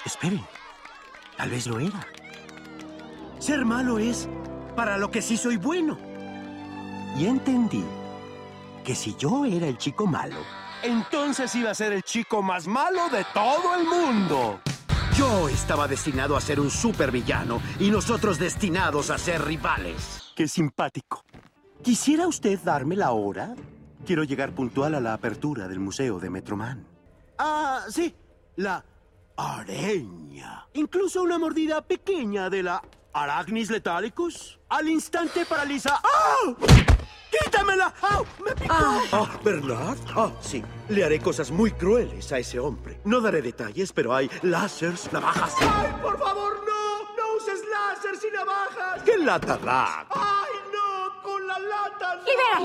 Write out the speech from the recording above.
Esperen, tal vez lo era. Ser malo es para lo que sí soy bueno. Y entendí que si yo era el chico malo, entonces iba a ser el chico más malo de todo el mundo. Yo estaba destinado a ser un supervillano y nosotros destinados a ser rivales. ¡Qué simpático! ¿Quisiera usted darme la hora? Quiero llegar puntual a la apertura del Museo de Metroman. Ah, sí, la araña. Incluso una mordida pequeña de la Arachnis letalicus al instante paraliza. ¡Ah! ¡Quítamela! ¡Ah! ¡Me picó! Ah, ¿Bernard? Ah, sí. Le haré cosas muy crueles a ese hombre. No daré detalles, pero hay láseres, navajas. ¡Ay, por favor, no! ¡No uses láseres y navajas! ¡Qué lata da! ¡Ay, no! ¡Con la lata no! ¡Libéralo!